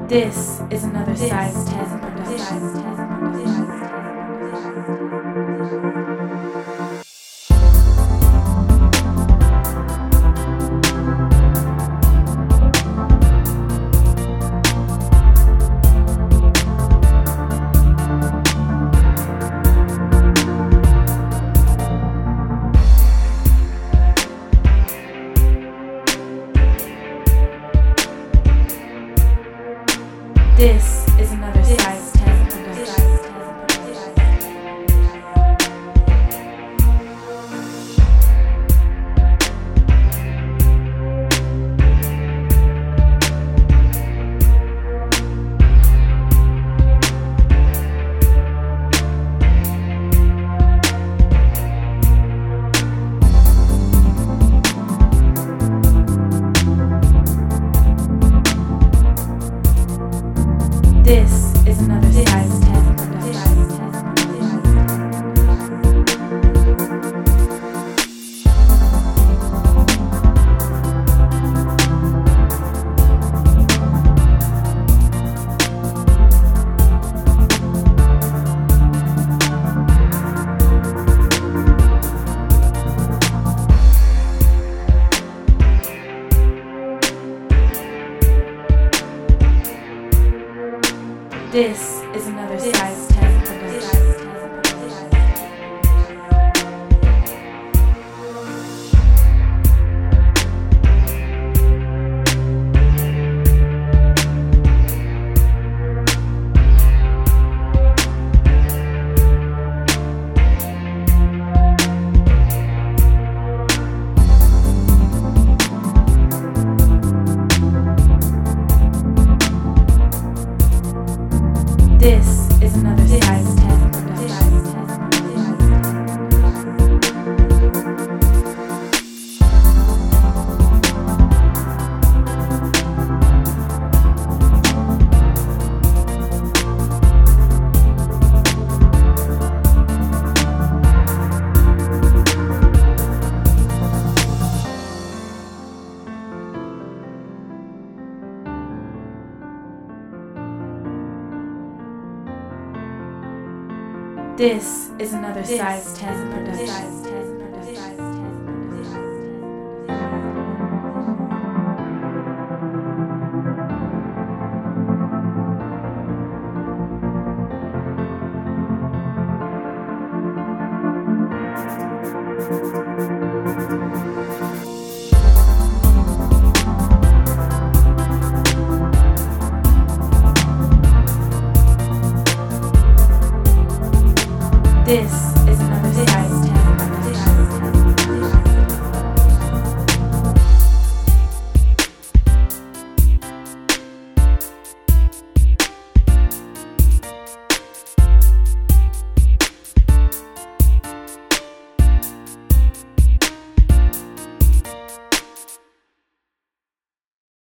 This is another Size 10 production. This is another Size 10 production. This is another Size 10 production. This is another Size 10 production. This is another Size 10 production. This is another Size 10 production. This